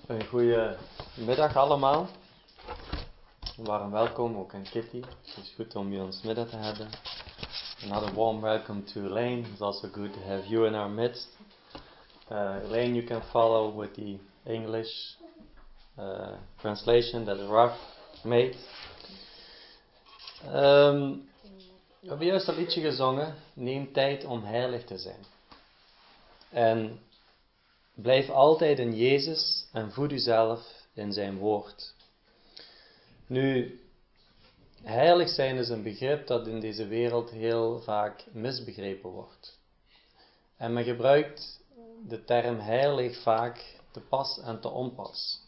Een goede middag allemaal. Warm welkom ook aan Kitty. Het is goed om je ons midden te hebben. Another warm welcome to Elaine. It's also good to have you in our midst. Elaine, you can follow with the English translation that Raf made. We hebben juist dat liedje gezongen. Neem tijd om heilig te zijn. En blijf altijd in Jezus en voed uzelf in zijn woord. Nu, heilig zijn is een begrip dat in deze wereld heel vaak misbegrepen wordt. En men gebruikt de term heilig vaak te pas en te onpas.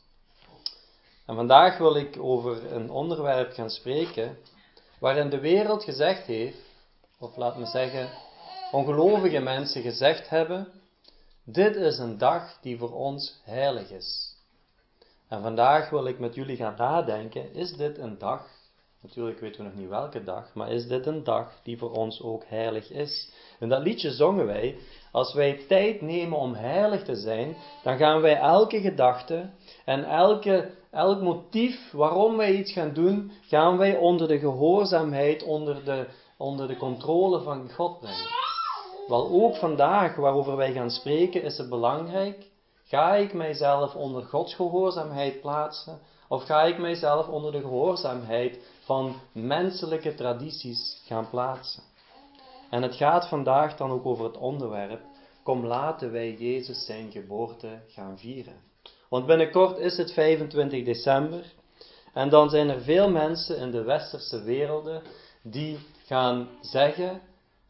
En vandaag wil ik over een onderwerp gaan spreken waarin de wereld gezegd heeft, of laat me zeggen, ongelovige mensen gezegd hebben: dit is een dag die voor ons heilig is. En vandaag wil ik met jullie gaan nadenken, is dit een dag, natuurlijk weten we nog niet welke dag, maar is dit een dag die voor ons ook heilig is? En dat liedje zongen wij, als wij tijd nemen om heilig te zijn, dan gaan wij elke gedachte en elk motief waarom wij iets gaan doen, gaan wij onder de gehoorzaamheid, onder de controle van God brengen. Wel, ook vandaag waarover wij gaan spreken is het belangrijk. Ga ik mijzelf onder Gods gehoorzaamheid plaatsen? Of ga ik mijzelf onder de gehoorzaamheid van menselijke tradities gaan plaatsen? En het gaat vandaag dan ook over het onderwerp: kom, laten wij Jezus zijn geboorte gaan vieren. Want binnenkort is het 25 december. En dan zijn er veel mensen in de westerse werelden die gaan zeggen: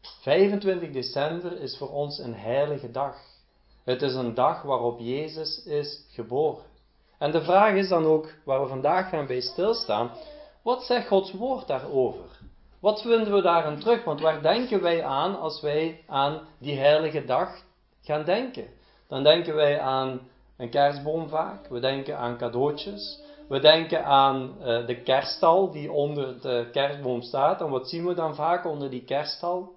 25 december is voor ons een heilige dag. Het is een dag waarop Jezus is geboren. En de vraag is dan ook, waar we vandaag gaan bij stilstaan: wat zegt Gods woord daarover? Wat vinden we daarin terug? Want waar denken wij aan als wij aan die heilige dag gaan denken? Dan denken wij aan een kerstboom vaak. We denken aan cadeautjes. We denken aan de kerststal die onder de kerstboom staat. En wat zien we dan vaak onder die kerststal?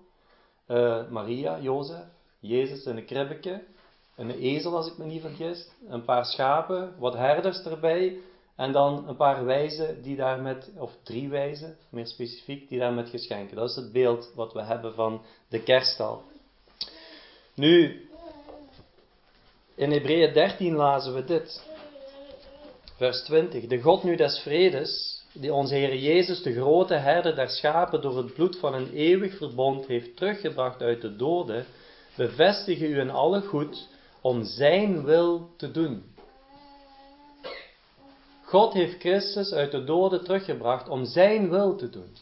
Maria, Jozef, Jezus in een kribbeke, een ezel als ik me niet vergis, een paar schapen, wat herders erbij en dan een paar wijzen die daar met, of 3 wijzen, meer specifiek, die daar met geschenken. Dat is het beeld wat we hebben van de kerststal. Nu, in Hebreeën 13 lazen we dit, vers 20. De God nu des vredes, die onze Heer Jezus, de grote herder der schapen, door het bloed van een eeuwig verbond heeft teruggebracht uit de doden, bevestige u in alle goed om zijn wil te doen. God heeft Christus uit de doden teruggebracht om zijn wil te doen.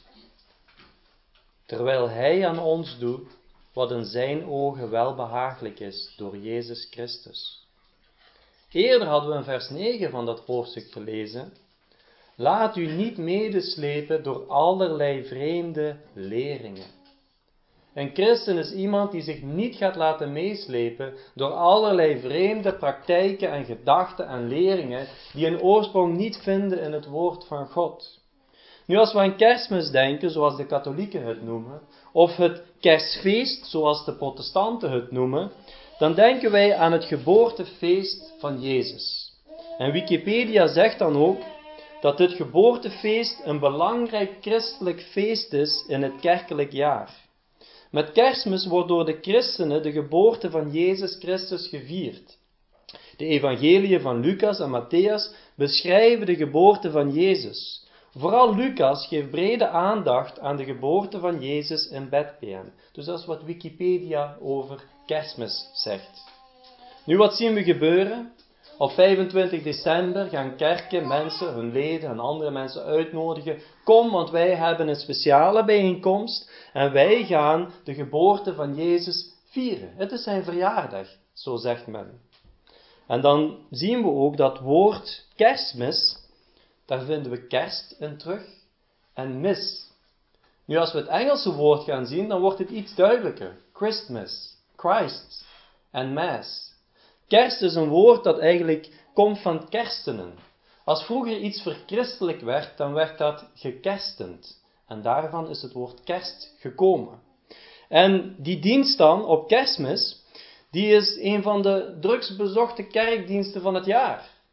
Terwijl hij aan ons doet wat in zijn ogen welbehaaglijk is door Jezus Christus. Eerder hadden we in vers 9 van dat hoofdstuk gelezen: laat u niet medeslepen door allerlei vreemde leringen. Een christen is iemand die zich niet gaat laten meeslepen door allerlei vreemde praktijken en gedachten en leringen die een oorsprong niet vinden in het woord van God. Nu, als we aan Kerstmis denken, zoals de katholieken het noemen, of het kerstfeest, zoals de protestanten het noemen, dan denken wij aan het geboortefeest van Jezus. En Wikipedia zegt dan ook dat dit geboortefeest een belangrijk christelijk feest is in het kerkelijk jaar. Met Kerstmis wordt door de christenen de geboorte van Jezus Christus gevierd. De evangeliën van Lucas en Matthäus beschrijven de geboorte van Jezus. Vooral Lucas geeft brede aandacht aan de geboorte van Jezus in Bethlehem. Dus dat is wat Wikipedia over Kerstmis zegt. Nu, wat zien we gebeuren? Op 25 december gaan kerken mensen, hun leden en andere mensen uitnodigen. Kom, want wij hebben een speciale bijeenkomst en wij gaan de geboorte van Jezus vieren. Het is zijn verjaardag, zo zegt men. En dan zien we ook dat woord kerstmis, daar vinden we kerst in terug en mis. Nu, als we het Engelse woord gaan zien, dan wordt het iets duidelijker. Christmas, Christ en Mass. Kerst is een woord dat eigenlijk komt van kerstenen. Als vroeger iets verchristelijk werd, dan werd dat gekerstend. En daarvan is het woord kerst gekomen. En die dienst dan op Kerstmis, die is een van de drugsbezochte kerkdiensten van het jaar.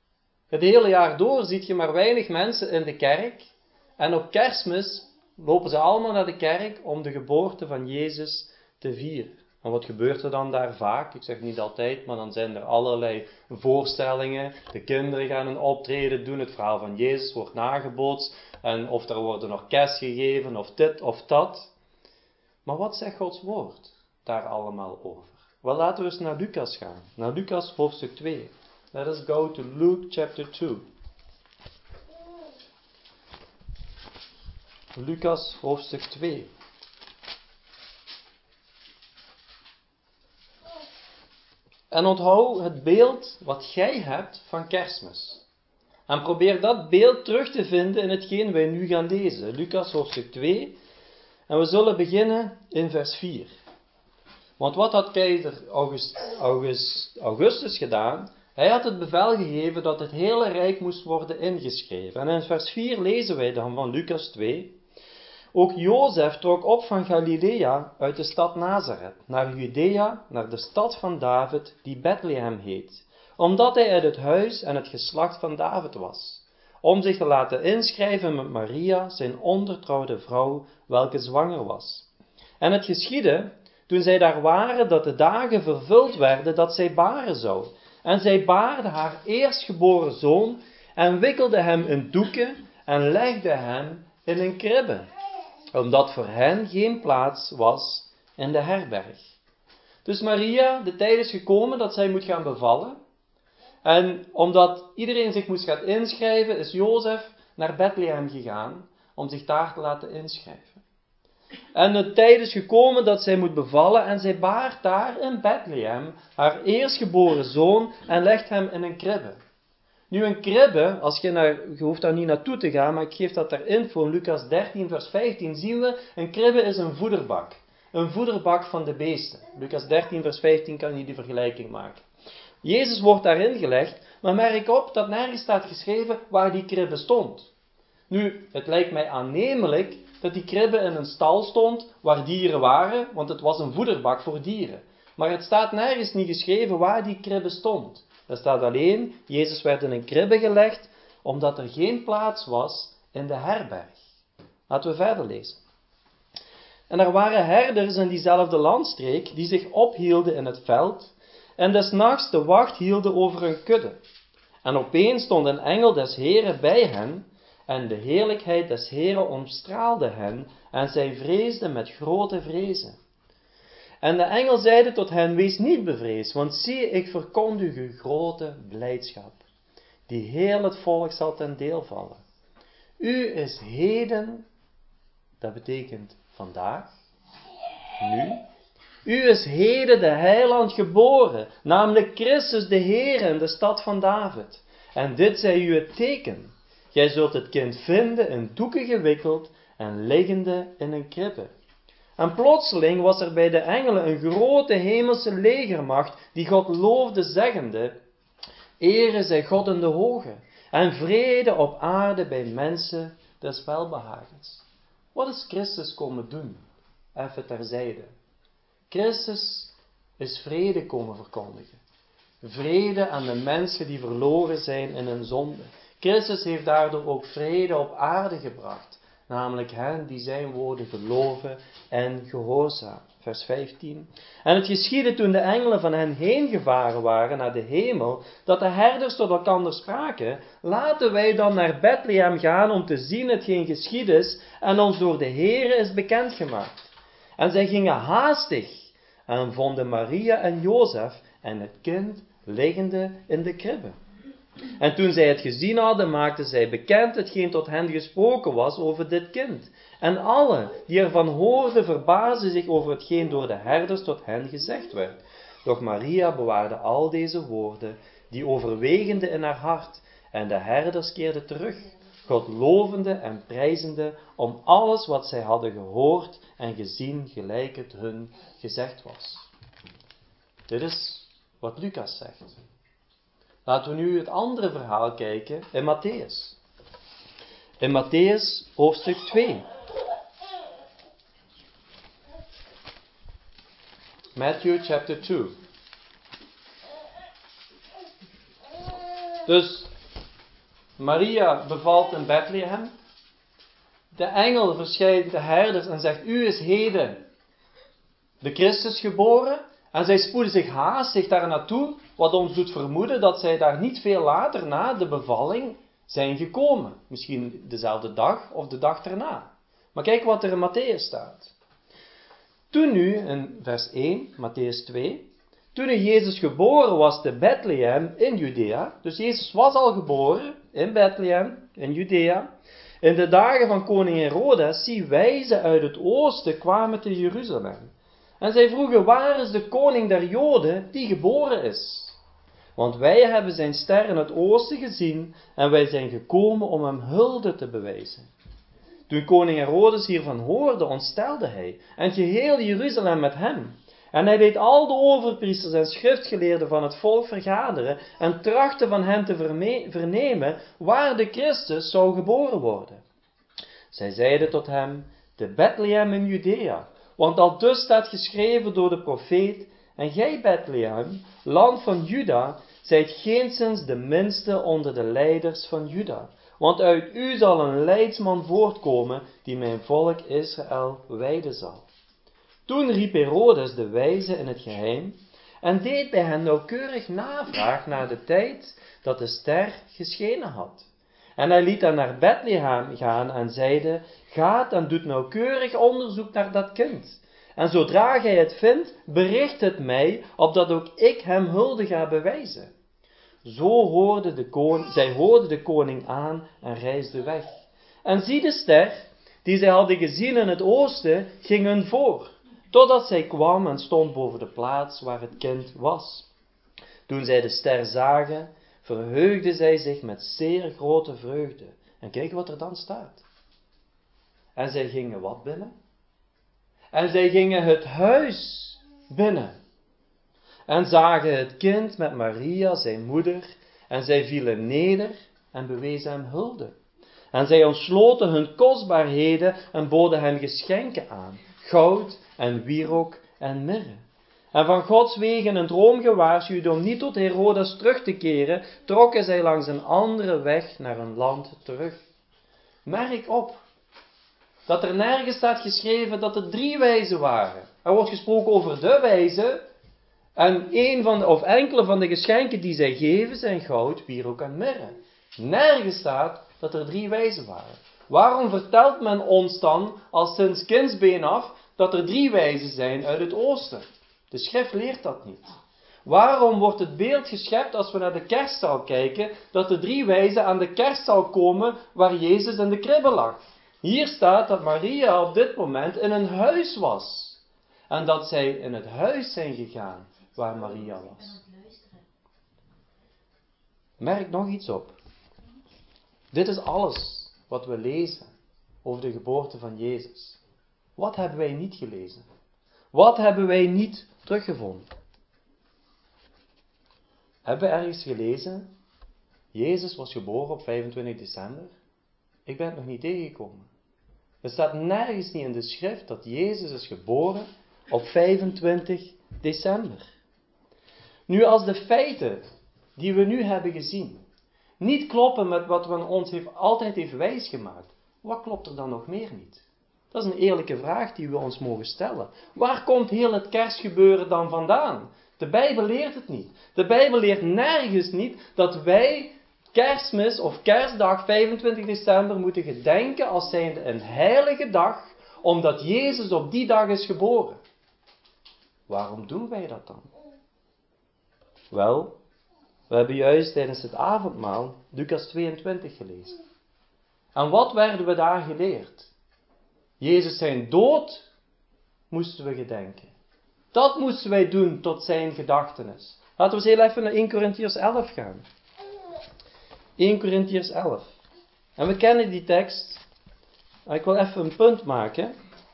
Het hele jaar door zie je maar weinig mensen in de kerk. En op Kerstmis lopen ze allemaal naar de kerk om de geboorte van Jezus te vieren. En wat gebeurt er dan daar vaak? Ik zeg niet altijd, maar dan zijn er allerlei voorstellingen. De kinderen gaan een optreden doen, het verhaal van Jezus wordt nagebootst. En of er wordt een orkest gegeven, of dit of dat. Maar wat zegt Gods woord daar allemaal over? Wel, laten we eens naar Lucas gaan. Naar Lucas hoofdstuk 2. Let us go to Luke chapter 2. Lucas hoofdstuk 2. En onthoud het beeld wat jij hebt van Kerstmis. En probeer dat beeld terug te vinden in hetgeen wij nu gaan lezen. Lucas hoofdstuk 2. En we zullen beginnen in vers 4. Want wat had keizer Augustus gedaan? Hij had het bevel gegeven dat het hele rijk moest worden ingeschreven. En in vers 4 lezen wij dan van Lucas 2. Ook Jozef trok op van Galilea uit de stad Nazareth, naar Judea, naar de stad van David, die Bethlehem heet, omdat hij uit het huis en het geslacht van David was, om zich te laten inschrijven met Maria, zijn ondertrouwde vrouw, welke zwanger was. En het geschiedde, toen zij daar waren, dat de dagen vervuld werden dat zij baren zou. En zij baarde haar eerstgeboren zoon en wikkelde hem in doeken en legde hem in een kribbe, omdat voor hen geen plaats was in de herberg. Dus Maria, de tijd is gekomen dat zij moet gaan bevallen. En omdat iedereen zich moest gaan inschrijven, is Jozef naar Bethlehem gegaan om zich daar te laten inschrijven. En de tijd is gekomen dat zij moet bevallen en zij baart daar in Bethlehem haar eerstgeboren zoon en legt hem in een kribbe. Nu een kribbe, je hoeft daar niet naartoe te gaan, maar ik geef dat ter info. In Lucas 13 vers 15 zien we, een kribbe is een voederbak. Een voederbak van de beesten. Lucas 13 vers 15 kan je die vergelijking maken. Jezus wordt daarin gelegd, maar merk op dat nergens staat geschreven waar die kribbe stond. Nu, het lijkt mij aannemelijk dat die kribbe in een stal stond waar dieren waren, want het was een voederbak voor dieren. Maar het staat nergens niet geschreven waar die kribbe stond. Er staat alleen, Jezus werd in een kribbe gelegd, omdat er geen plaats was in de herberg. Laten we verder lezen. En er waren herders in diezelfde landstreek, die zich ophielden in het veld, en des nachts de wacht hielden over hun kudde. En opeens stond een engel des Heren bij hen, en de heerlijkheid des Heren omstraalde hen, en zij vreesden met grote vrezen. En de engel zeide tot hen, wees niet bevreesd, want zie, ik verkondig u grote blijdschap, die heel het volk zal ten deel vallen. U is heden, dat betekent vandaag, nu. U is heden de heiland geboren, namelijk Christus de Heer in de stad van David. En dit zij u het teken. Gij zult het kind vinden in doeken gewikkeld en liggende in een kribbe. En plotseling was er bij de engelen een grote hemelse legermacht die God loofde, zeggende, Ere zij God in de hoge en vrede op aarde bij mensen des welbehagens. Wat is Christus komen doen? Even terzijde. Christus is vrede komen verkondigen. Vrede aan de mensen die verloren zijn in hun zonde. Christus heeft daardoor ook vrede op aarde gebracht. Namelijk hen die zijn woorden geloven en gehoorzamen. Vers 15. En het geschiedde toen de engelen van hen heen gevaren waren naar de hemel, dat de herders tot elkander spraken, laten wij dan naar Bethlehem gaan om te zien hetgeen geschied is en ons door de Heere is bekendgemaakt. En zij gingen haastig en vonden Maria en Jozef en het kind liggende in de kribbe. En toen zij het gezien hadden, maakten zij bekend hetgeen tot hen gesproken was over dit kind. En alle die ervan hoorden, verbaasden zich over hetgeen door de herders tot hen gezegd werd. Doch Maria bewaarde al deze woorden, die overwegende in haar hart, en de herders keerden terug, God lovende en prijzende om alles wat zij hadden gehoord en gezien, gelijk het hun gezegd was. Dit is wat Lucas zegt. Laten we nu het andere verhaal kijken in Matthäus. In Matthäus hoofdstuk 2. Matthew chapter 2. Dus Maria bevalt in Bethlehem. De engel verschijnt de herders en zegt, u is heden de Christus geboren. En zij spoeden zich haastig daar naartoe, wat ons doet vermoeden dat zij daar niet veel later na de bevalling zijn gekomen. Misschien dezelfde dag of de dag erna. Maar kijk wat er in Matthäus staat. Toen nu, in vers 1, Matthäus 2, toen nu Jezus geboren was te Bethlehem in Judea, dus Jezus was al geboren in Bethlehem, in Judea, in de dagen van koning Herodes, zie wijzen uit het oosten kwamen te Jeruzalem. En zij vroegen, waar is de koning der Joden die geboren is? Want wij hebben zijn ster in het oosten gezien en wij zijn gekomen om hem hulde te bewijzen. Toen koning Herodes hiervan hoorde, ontstelde hij en geheel Jeruzalem met hem. En hij deed al de overpriesters en schriftgeleerden van het volk vergaderen en trachtte van hen te vernemen waar de Christus zou geboren worden. Zij zeiden tot hem, te Bethlehem in Judea, want aldus staat geschreven door de profeet, en gij Bethlehem, land van Juda, zijt geenszins de minste onder de leiders van Juda. Want uit u zal een leidsman voortkomen, die mijn volk Israël wijden zal. Toen riep Herodes de wijzen in het geheim, en deed bij hen nauwkeurig navraag naar de tijd dat de ster geschenen had. En hij liet hen naar Bethlehem gaan en zeide, gaat en doet nauwkeurig onderzoek naar dat kind. En zodra gij het vindt, bericht het mij, opdat ook ik hem hulde ga bewijzen. Zij hoorden de koning aan en reisden weg. En zie de ster, die zij hadden gezien in het oosten, ging hun voor, totdat zij kwam en stond boven de plaats waar het kind was. Toen zij de ster zagen, verheugden zij zich met zeer grote vreugde. En kijk wat er dan staat. En zij gingen wat binnen? En zij gingen het huis binnen. En zagen het kind met Maria, zijn moeder, en zij vielen neder en bewezen hem hulde. En zij ontsloten hun kostbaarheden en boden hem geschenken aan, goud en wierook en mirre. En van Gods wegen een droom gewaarschuwd om niet tot Herodes terug te keren, trokken zij langs een andere weg naar hun land terug. Merk op dat er nergens staat geschreven dat er 3 wijzen waren. Er wordt gesproken over de wijzen. En enkele van de geschenken die zij geven zijn goud, wierook en mirre. Nergens staat dat er 3 wijzen waren. Waarom vertelt men ons dan al sinds kindsbeen af dat er 3 wijzen zijn uit het oosten? De schrift leert dat niet. Waarom wordt het beeld geschept als we naar de kerststal kijken, dat de 3 wijzen aan de kerststal komen waar Jezus in de kribbe lag? Hier staat dat Maria op dit moment in een huis was. En dat zij in het huis zijn gegaan waar Maria was. Merk nog iets op. Dit is alles wat we lezen over de geboorte van Jezus. Wat hebben wij niet gelezen? Wat hebben wij niet teruggevonden? Hebben we ergens gelezen? Jezus was geboren op 25 december. Ik ben het nog niet tegengekomen. Er staat nergens niet in de schrift dat Jezus is geboren op 25 december. Nu, als de feiten die we nu hebben gezien niet kloppen met wat men ons altijd heeft wijsgemaakt, wat klopt er dan nog meer niet? Dat is een eerlijke vraag die we ons mogen stellen. Waar komt heel het kerstgebeuren dan vandaan? De Bijbel leert het niet. De Bijbel leert nergens niet dat wij Kerstmis of Kerstdag 25 december moeten gedenken als zijnde een heilige dag, omdat Jezus op die dag is geboren. Waarom doen wij dat dan? Wel, we hebben juist tijdens het avondmaal Lucas 22 gelezen. En wat werden we daar geleerd? Jezus zijn dood moesten we gedenken. Dat moesten wij doen tot zijn gedachtenis. Laten we eens heel even naar 1 Korintiërs 11 gaan. 1 Korintiërs 11. En we kennen die tekst. Ik wil even een punt maken.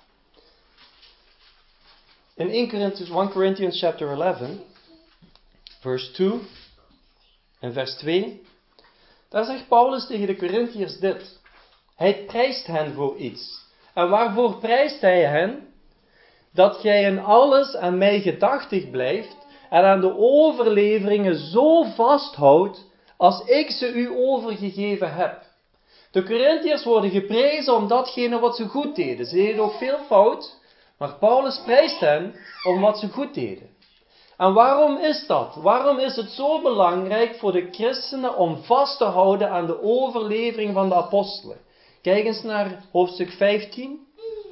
In 1 Corinthians chapter 11, verse 2 en vers 2, daar zegt Paulus tegen de Korintiërs dit. Hij prijst hen voor iets. En waarvoor prijst hij hen? Dat gij in alles aan mij gedachtig blijft en aan de overleveringen zo vasthoudt als ik ze u overgegeven heb. De Korintiërs worden geprezen om datgene wat ze goed deden. Ze deden ook veel fout, maar Paulus prijst hen om wat ze goed deden. En waarom is dat? Waarom is het zo belangrijk voor de christenen om vast te houden aan de overlevering van de apostelen? Kijk eens naar hoofdstuk 15.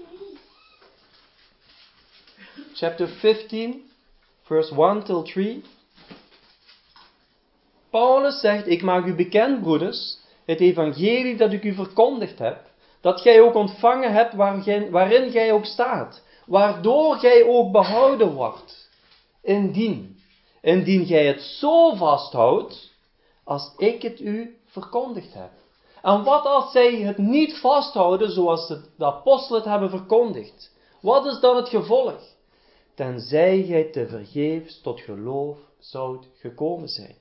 Chapter 15, verse 1 till 3. Paulus zegt, ik maak u bekend, broeders, het evangelie dat ik u verkondigd heb, dat gij ook ontvangen hebt waarin gij ook staat, waardoor gij ook behouden wordt. Indien gij het zo vasthoudt, als ik het u verkondigd heb. En wat als zij het niet vasthouden zoals de apostelen het hebben verkondigd? Wat is dan het gevolg? Tenzij gij tevergeefs tot geloof zoudt gekomen zijn.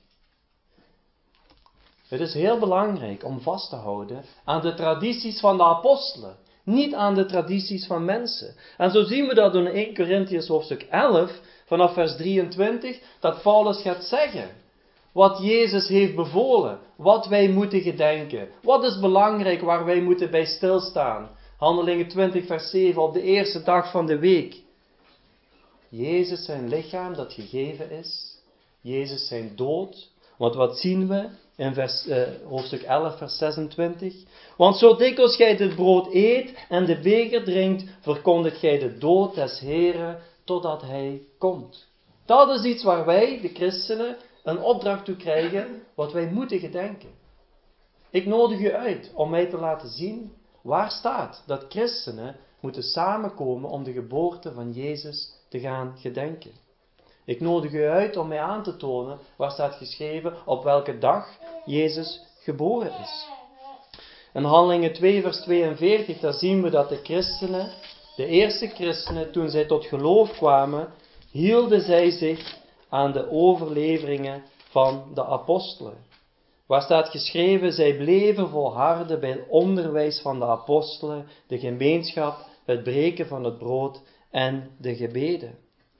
Het is heel belangrijk om vast te houden aan de tradities van de apostelen, niet aan de tradities van mensen. En zo zien we dat in 1 Korintiërs hoofdstuk 11, vanaf vers 23, dat Paulus gaat zeggen wat Jezus heeft bevolen, wat wij moeten gedenken, wat is belangrijk waar wij moeten bij stilstaan. Handelingen 20 vers 7, op de eerste dag van de week. Jezus zijn lichaam dat gegeven is, Jezus zijn dood, want wat zien we in hoofdstuk 11 vers 26? Want zo dikwijls gij dit brood eet en de beker drinkt, verkondigt gij de dood des Heren totdat hij komt. Dat is iets waar wij, de christenen, een opdracht toe krijgen, wat wij moeten gedenken. Ik nodig u uit om mij te laten zien waar staat dat christenen moeten samenkomen om de geboorte van Jezus te gaan gedenken. Ik nodig u uit om mij aan te tonen waar staat geschreven op welke dag Jezus geboren is. In Handelingen 2 vers 42, daar zien we dat de christenen, de eerste christenen, toen zij tot geloof kwamen, hielden zij zich aan de overleveringen van de apostelen. Waar staat geschreven, zij bleven volharden bij het onderwijs van de apostelen, de gemeenschap, het breken van het brood en de gebeden.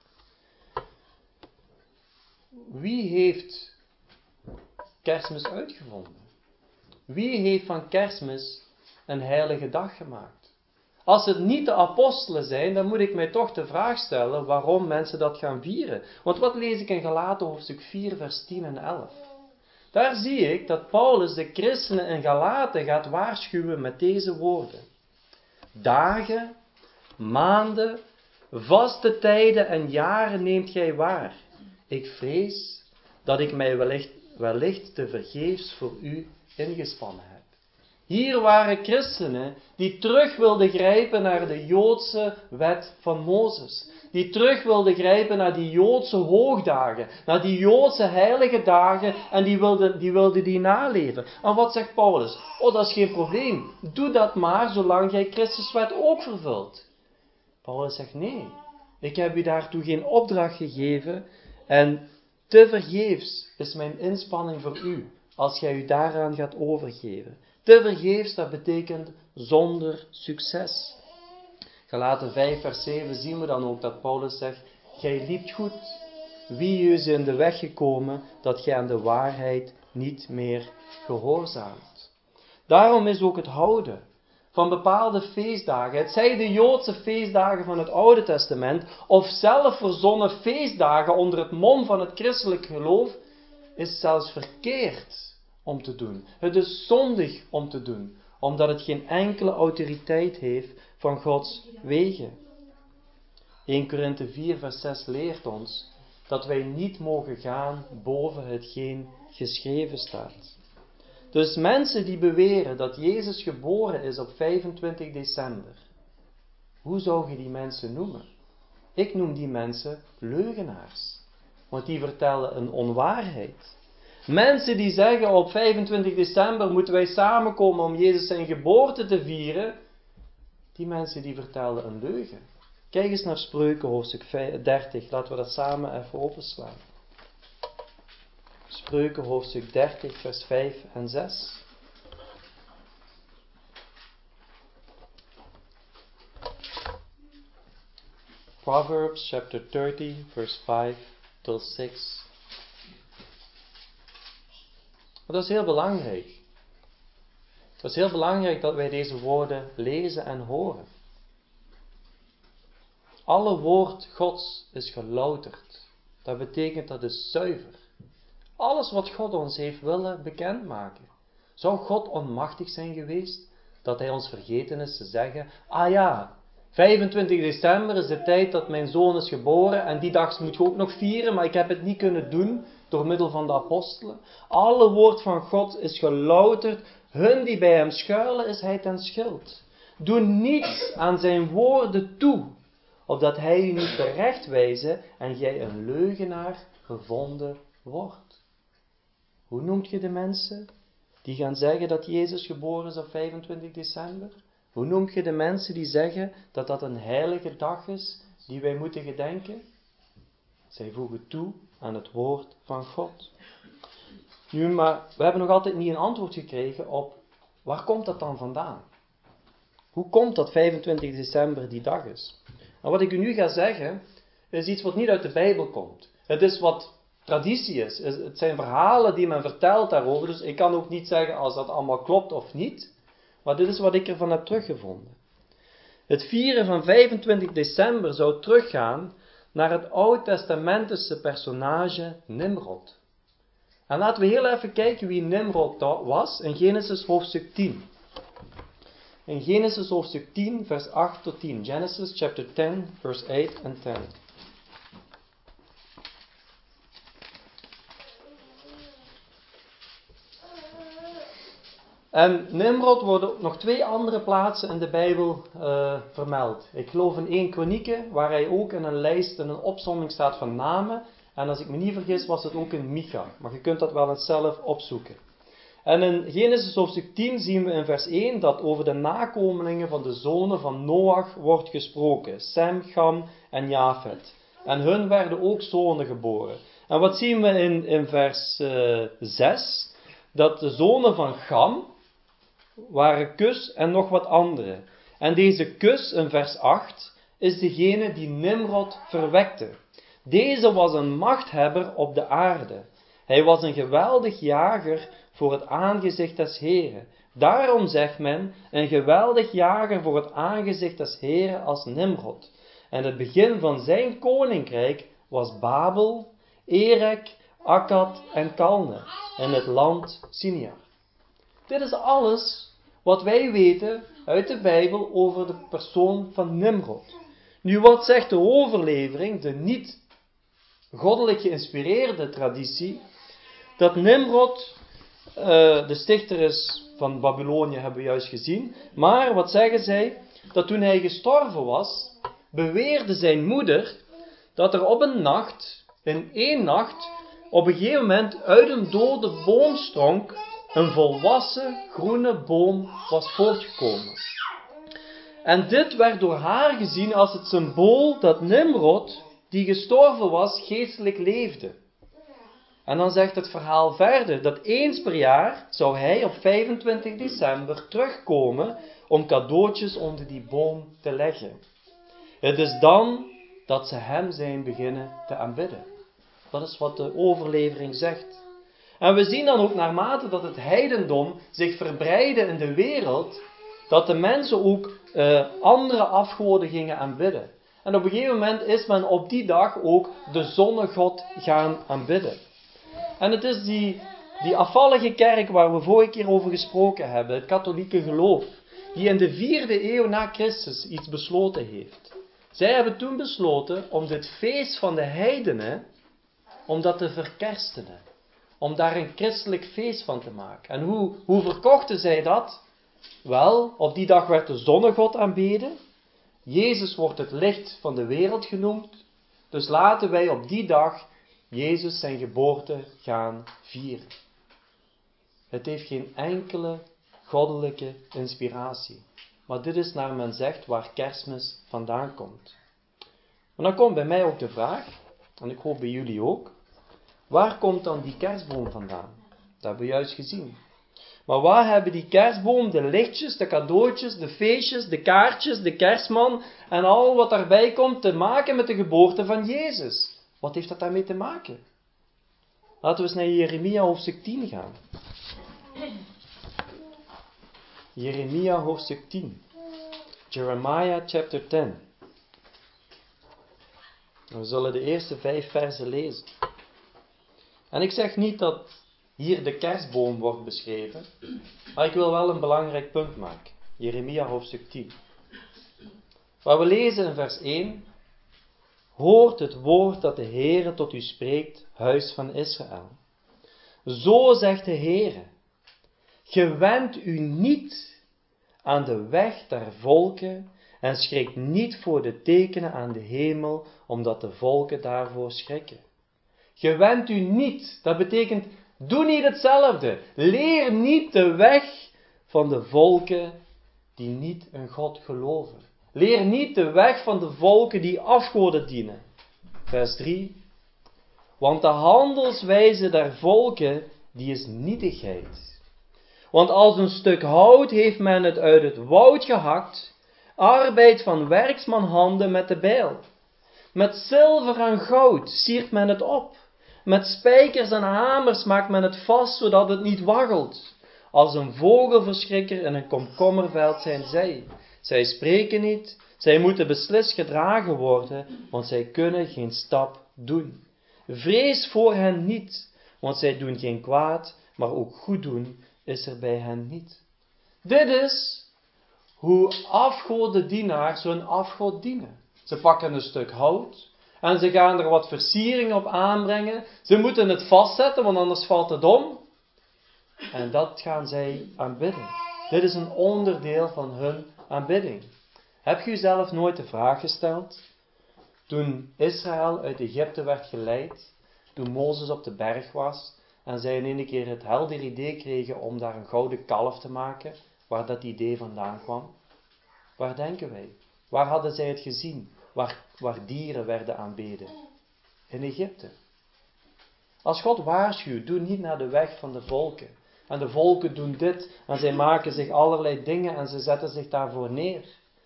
Wie heeft Kerstmis uitgevonden? Wie heeft van Kerstmis een heilige dag gemaakt? Als het niet de apostelen zijn, dan moet ik mij toch de vraag stellen waarom mensen dat gaan vieren. Want wat lees ik in Galaten hoofdstuk 4 vers 10 en 11? Daar zie ik dat Paulus de christenen in Galaten gaat waarschuwen met deze woorden. Dagen, maanden, vaste tijden en jaren neemt gij waar. Ik vrees dat ik mij wellicht te vergeefs voor u ingespannen heb. Hier waren christenen die terug wilden grijpen naar de Joodse wet van Mozes. Die terug wilden grijpen naar die Joodse hoogdagen, naar die Joodse heilige dagen en die wilden die naleven. En wat zegt Paulus? Oh, dat is geen probleem. Doe dat maar zolang jij Christus wet ook vervult. Paulus zegt nee. Ik heb u daartoe geen opdracht gegeven en tevergeefs is mijn inspanning voor u als gij u daaraan gaat overgeven. Tevergeefs, dat betekent zonder succes. Galaten 5 vers 7 zien we dan ook dat Paulus zegt, gij liept goed. Wie is in de weg gekomen dat gij aan de waarheid niet meer gehoorzaamt. Daarom is ook het houden van bepaalde feestdagen, het zij de Joodse feestdagen van het Oude Testament, of zelf verzonnen feestdagen onder het mom van het christelijk geloof, is zelfs verkeerd om te doen. Het is zondig om te doen, omdat het geen enkele autoriteit heeft van Gods wegen. 1 Korinthe 4 vers 6 leert ons dat wij niet mogen gaan boven hetgeen geschreven staat. Dus mensen die beweren dat Jezus geboren is op 25 december, hoe zou je die mensen noemen? Ik noem die mensen leugenaars, want die vertellen een onwaarheid. Mensen die zeggen op 25 december moeten wij samenkomen om Jezus zijn geboorte te vieren, die mensen die vertellen een leugen. Kijk eens naar Spreuken hoofdstuk 30, laten we dat samen even openslaan. Spreuken hoofdstuk 30 vers 5 en 6. Proverbs chapter 30 verse 5 till 6. Maar dat is heel belangrijk. Het is heel belangrijk dat wij deze woorden lezen en horen. Alle woord Gods is gelouterd. Dat betekent dat is zuiver. Alles wat God ons heeft willen bekendmaken. Zou God onmachtig zijn geweest dat hij ons vergeten is te zeggen: ah ja, 25 december is de tijd dat mijn zoon is geboren en die dag moet je ook nog vieren, maar ik heb het niet kunnen doen door middel van de apostelen. Alle woord van God is gelouterd. Hun die bij hem schuilen is hij ten schild. Doe niets aan zijn woorden toe, opdat hij u niet terechtwijze en jij een leugenaar gevonden wordt. Hoe noemt je de mensen die gaan zeggen dat Jezus geboren is op 25 december? Hoe noemt je de mensen die zeggen dat dat een heilige dag is die wij moeten gedenken? Zij voegen toe aan het woord van God. Nu, maar we hebben nog altijd niet een antwoord gekregen op waar komt dat dan vandaan? Hoe komt dat 25 december die dag is? En wat ik u nu ga zeggen, is iets wat niet uit de Bijbel komt. Het is wat traditie is. Het zijn verhalen die men vertelt daarover. Dus ik kan ook niet zeggen als dat allemaal klopt of niet. Maar dit is wat ik ervan heb teruggevonden. Het vieren van 25 december zou teruggaan naar het Oud-testamentische personage Nimrod. En laten we heel even kijken wie Nimrod was in Genesis hoofdstuk 10. In Genesis hoofdstuk 10, vers 8 tot 10. Genesis chapter 10, verse 8 and 10. En Nimrod worden op nog 2 andere plaatsen in de Bijbel vermeld. Ik geloof in 1 Kronieken, waar hij ook in een lijst, in een opsomming staat van namen. En als ik me niet vergis, was het ook in Micha. Maar je kunt dat wel eens zelf opzoeken. En in Genesis hoofdstuk 10 zien we in vers 1 dat over de nakomelingen van de zonen van Noach wordt gesproken. Sem, Cham en Jafet. En hun werden ook zonen geboren. En wat zien we in vers 6? Dat de zonen van Cham waren Kus en nog wat andere. En deze Kus, in vers 8, is degene die Nimrod verwekte. Deze was een machthebber op de aarde. Hij was een geweldig jager voor het aangezicht des Heren. Daarom zegt men, een geweldig jager voor het aangezicht des Heren als Nimrod. En het begin van zijn koninkrijk was Babel, Erek, Akkad en Kalne in het land Sinjar. Dit is alles wat wij weten uit de Bijbel over de persoon van Nimrod. Nu, wat zegt de overlevering, de niet goddelijk geïnspireerde traditie, dat Nimrod de stichter is van Babylonië, hebben we juist gezien. Maar wat zeggen zij? Dat toen hij gestorven was, beweerde zijn moeder dat er op een nacht, in 1 nacht, op een gegeven moment uit een dode boomstronk een volwassen groene boom was voortgekomen. En dit werd door haar gezien als het symbool dat Nimrod, die gestorven was, geestelijk leefde. En dan zegt het verhaal verder dat eens per jaar zou hij op 25 december terugkomen om cadeautjes onder die boom te leggen. Het is dan dat ze hem zijn beginnen te aanbidden. Dat is wat de overlevering zegt. En we zien dan ook naarmate dat het heidendom zich verbreidde in de wereld, dat de mensen ook andere afgoden gingen aanbidden. En op een gegeven moment is men op die dag ook de zonnegod gaan aanbidden. En het is die afvallige kerk waar we vorige keer over gesproken hebben, het katholieke geloof, die in de 4e eeuw na Christus iets besloten heeft. Zij hebben toen besloten om dit feest van de heidenen, om dat te verkerstenen. Om daar een christelijk feest van te maken. En hoe verkochten zij dat? Wel, op die dag werd de zonnegod aanbeden. Jezus wordt het licht van de wereld genoemd. Dus laten wij op die dag Jezus zijn geboorte gaan vieren. Het heeft geen enkele goddelijke inspiratie. Maar dit is naar men zegt waar Kerstmis vandaan komt. Maar dan komt bij mij ook de vraag, en ik hoop bij jullie ook, waar komt dan die kerstboom vandaan? Dat hebben we juist gezien. Maar waar hebben die kerstboom, de lichtjes, de cadeautjes, de feestjes, de kaartjes, de kerstman en al wat daarbij komt te maken met de geboorte van Jezus? Wat heeft dat daarmee te maken? Laten we eens naar Jeremia hoofdstuk 10 gaan. Jeremia hoofdstuk 10. Jeremiah chapter 10. We zullen de eerste 5 versen lezen. En ik zeg niet dat hier de kerstboom wordt beschreven, maar ik wil wel een belangrijk punt maken. Jeremia hoofdstuk 10. Waar we lezen in vers 1. Hoort het woord dat de Heere tot u spreekt, huis van Israël. Zo zegt de Heere, gewend u niet aan de weg der volken en schrik niet voor de tekenen aan de hemel, omdat de volken daarvoor schrikken. Gewend u niet, dat betekent, doe niet hetzelfde. Leer niet de weg van de volken die niet in God geloven. Leer niet de weg van de volken die afgoden dienen. Vers 3. Want de handelswijze der volken, die is nietigheid. Want als een stuk hout heeft men het uit het woud gehakt, arbeid van werksmanhanden met de bijl. Met zilver en goud siert men het op. Met spijkers en hamers maakt men het vast, zodat het niet waggelt. Als een vogelverschrikker in een komkommerveld zijn zij. Zij spreken niet, zij moeten beslist gedragen worden, want zij kunnen geen stap doen. Vrees voor hen niet, want zij doen geen kwaad, maar ook goed doen is er bij hen niet. Dit is hoe afgodendienaars hun afgod dienen. Ze pakken een stuk hout en ze gaan er wat versiering op aanbrengen. Ze moeten het vastzetten, want anders valt het om. En dat gaan zij aanbidden. Dit is een onderdeel van hun aanbidding. Heb je jezelf nooit de vraag gesteld? Toen Israël uit Egypte werd geleid, toen Mozes op de berg was en zij in één keer het helder idee kregen om daar een gouden kalf te maken, waar dat idee vandaan kwam? Waar denken wij? Waar hadden zij het gezien? Waar dieren werden aanbeden? In Egypte. Als God waarschuwt, doe niet naar de weg van de volken. En de volken doen dit en zij maken zich allerlei dingen en ze zetten zich daarvoor neer.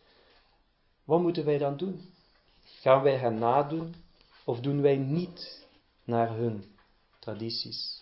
Wat moeten wij dan doen? Gaan wij hen nadoen of doen wij niet naar hun tradities?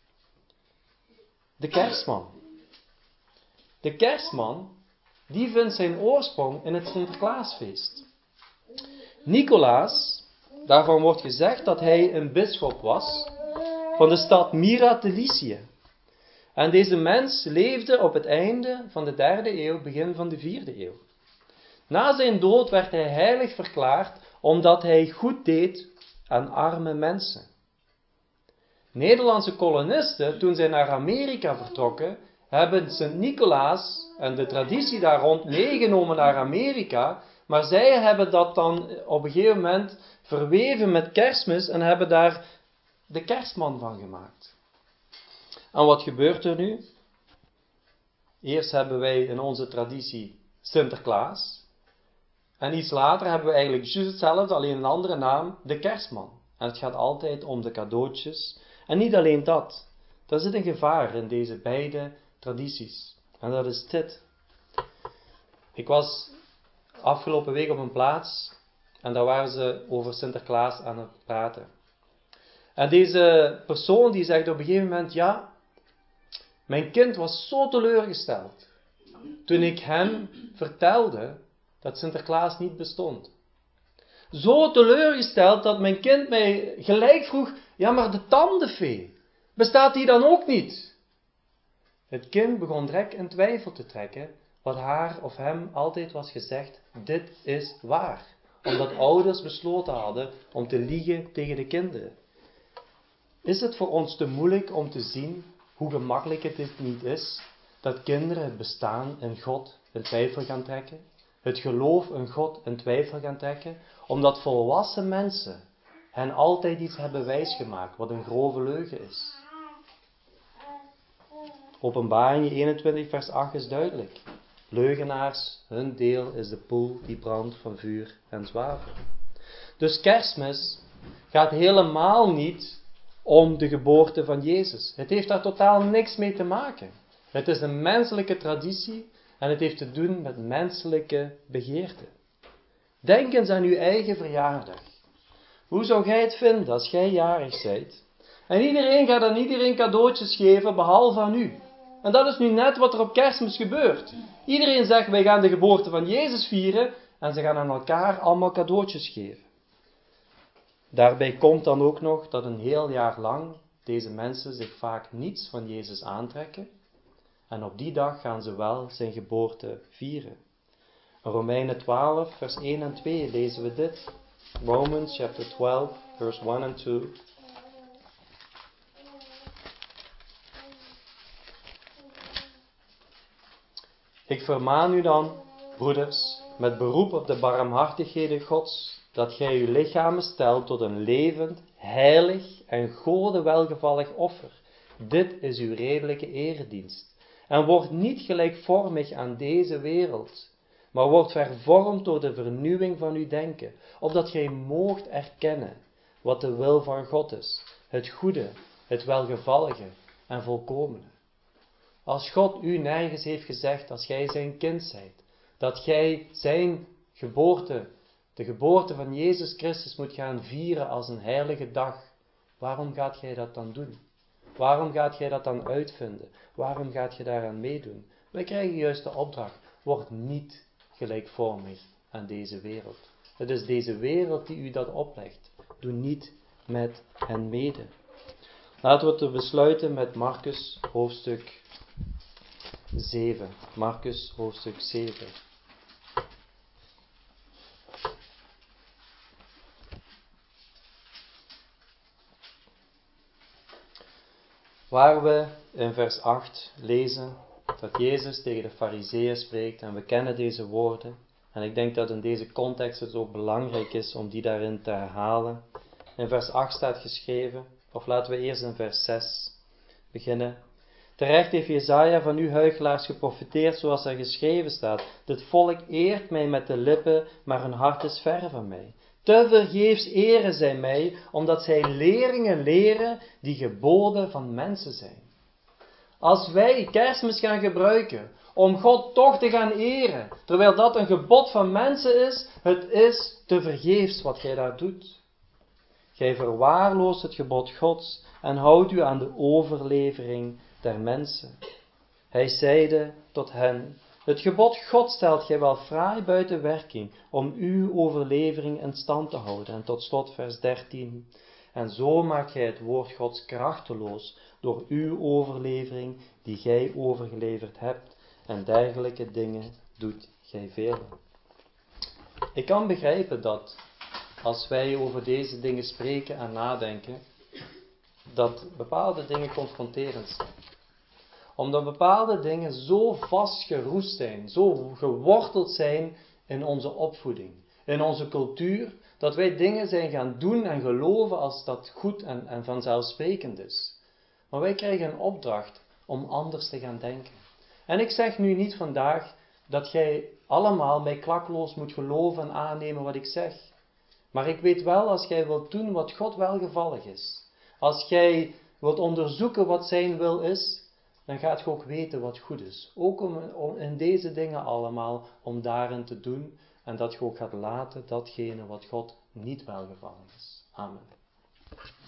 De kerstman. De kerstman, die vindt zijn oorsprong in het Sinterklaasfeest. Nicolaas, daarvan wordt gezegd dat hij een bisschop was van de stad Myra te Lycië. En deze mens leefde op het einde van de 3e eeuw, begin van de 4e eeuw. Na zijn dood werd hij heilig verklaard omdat hij goed deed aan arme mensen. Nederlandse kolonisten, toen zij naar Amerika vertrokken, hebben Sint-Nicolaas en de traditie daar rond meegenomen naar Amerika, maar zij hebben dat dan op een gegeven moment verweven met Kerstmis en hebben daar de kerstman van gemaakt. En wat gebeurt er nu? Eerst hebben wij in onze traditie Sinterklaas. En iets later hebben we eigenlijk juist hetzelfde, alleen een andere naam, de kerstman. En het gaat altijd om de cadeautjes. En niet alleen dat. Er zit een gevaar in deze beide tradities. En dat is dit. Ik was afgelopen week op een plaats en daar waren ze over Sinterklaas aan het praten. En deze persoon die zegt op een gegeven moment, ja, mijn kind was zo teleurgesteld toen ik hem vertelde dat Sinterklaas niet bestond. Zo teleurgesteld dat mijn kind mij gelijk vroeg, ja maar de tandenfee, bestaat die dan ook niet? Het kind begon direct in twijfel te trekken wat haar of hem altijd was gezegd, dit is waar. Omdat ouders besloten hadden om te liegen tegen de kinderen. Is het voor ons te moeilijk om te zien hoe gemakkelijk het niet is dat kinderen het bestaan in God in twijfel gaan trekken? Het geloof in God in twijfel gaan trekken, omdat volwassen mensen hen altijd iets hebben wijsgemaakt wat een grove leugen is. Openbaring 21 vers 8 is duidelijk. Leugenaars, hun deel is de poel die brandt van vuur en zwavel. Dus Kerstmis gaat helemaal niet om de geboorte van Jezus. Het heeft daar totaal niks mee te maken. Het is een menselijke traditie en het heeft te doen met menselijke begeerten. Denk eens aan uw eigen verjaardag. Hoe zou jij het vinden als jij jarig bent? En iedereen gaat aan iedereen cadeautjes geven, behalve aan u. En dat is nu net wat er op Kerstmis gebeurt. Iedereen zegt, wij gaan de geboorte van Jezus vieren. En ze gaan aan elkaar allemaal cadeautjes geven. Daarbij komt dan ook nog dat een heel jaar lang deze mensen zich vaak niets van Jezus aantrekken. En op die dag gaan ze wel zijn geboorte vieren. In Romeinen 12, vers 1 en 2 lezen we dit. Romans chapter 12, verse 1 en 2. Ik vermaan u dan, broeders, met beroep op de barmhartigheden Gods, dat gij uw lichamen stelt tot een levend, heilig en Gode welgevallig offer. Dit is uw redelijke eredienst. En wordt niet gelijkvormig aan deze wereld, maar wordt vervormd door de vernieuwing van uw denken, opdat gij moogt erkennen wat de wil van God is, het goede, het welgevallige en volkomene. Als God u nergens heeft gezegd, als gij zijn kind zijt, dat gij zijn geboorte, de geboorte van Jezus Christus moet gaan vieren als een heilige dag, waarom gaat gij dat dan doen? Waarom gaat jij dat dan uitvinden? Waarom gaat je daaraan meedoen? Wij krijgen juist de opdracht, word niet gelijkvormig aan deze wereld. Het is deze wereld die u dat oplegt. Doe niet met hen mede. Laten we het besluiten met Marcus hoofdstuk 7. Marcus hoofdstuk 7. Waar we in vers 8 lezen dat Jezus tegen de Farizeeën spreekt en we kennen deze woorden. En ik denk dat in deze context het ook belangrijk is om die daarin te herhalen. In vers 8 staat geschreven, of laten we eerst in vers 6 beginnen. Terecht heeft Jesaja van u huichelaars geprofeteerd zoals er geschreven staat. Dit volk eert mij met de lippen, maar hun hart is ver van mij. Te vergeefs eren zij mij, omdat zij leringen leren die geboden van mensen zijn. Als wij Kerstmis gaan gebruiken om God toch te gaan eren, terwijl dat een gebod van mensen is, het is te vergeefs wat gij daar doet. Gij verwaarloost het gebod Gods en houdt u aan de overlevering der mensen. Hij zeide tot hen, het gebod God stelt gij wel fraai buiten werking, om uw overlevering in stand te houden. En tot slot vers 13. En zo maakt gij het woord Gods krachteloos, door uw overlevering, die gij overgeleverd hebt, en dergelijke dingen doet gij velen. Ik kan begrijpen dat, als wij over deze dingen spreken en nadenken, dat bepaalde dingen confronterend zijn. Omdat bepaalde dingen zo vastgeroest zijn, zo geworteld zijn in onze opvoeding, in onze cultuur, dat wij dingen zijn gaan doen en geloven als dat goed en vanzelfsprekend is. Maar wij krijgen een opdracht om anders te gaan denken. En ik zeg nu niet vandaag dat jij allemaal mij klakloos moet geloven en aannemen wat ik zeg. Maar ik weet wel, als jij wilt doen wat God welgevallig is, als jij wilt onderzoeken wat zijn wil is, dan gaat je ook weten wat goed is. Ook om in deze dingen allemaal, om daarin te doen. En dat je ook gaat laten datgene wat God niet welgevallig is. Amen.